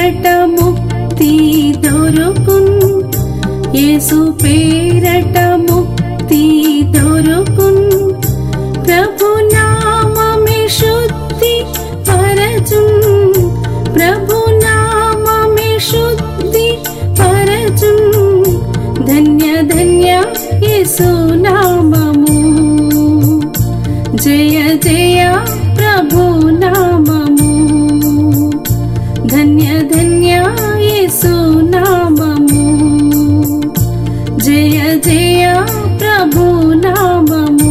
పేరట ముక్తి దొరుకున్, యేసు పేరట ముక్తి దొరుకున్. ప్రభు నామమే శుద్ధి పరచున్, ప్రభు నామమే శుద్ధి పరచున్. ధన్య ధన్య యేసు నామము, జయ జయ ప్రభు నామము. ధన్య ధన్య యేసు నామము, జయ జయ ప్రభు నామము.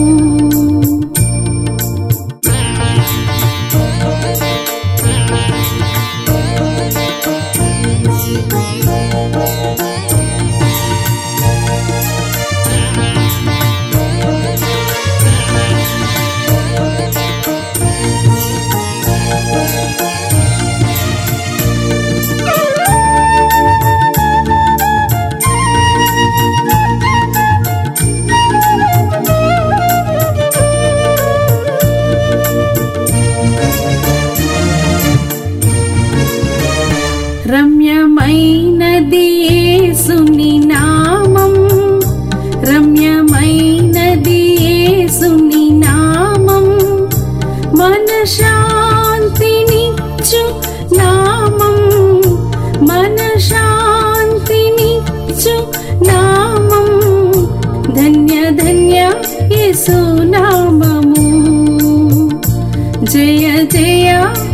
రమ్యమైనది యేసుని నామం, రమ్యమైనది యేసుని నామం. మనశాంతినిచ్చు నామం, మనశాంతినిచ్చు నామం. ధన్య ధన్య యేసు నామము, జయ జయ